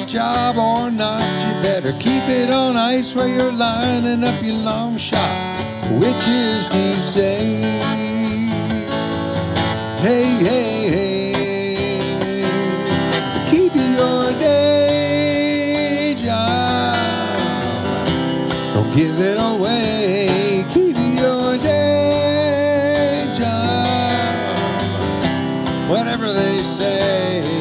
job or not, you better keep it on ice while you're lining up your long shot, which is to say, hey, hey, hey, keep your day job, don't give it away, keep your day job, whatever they say.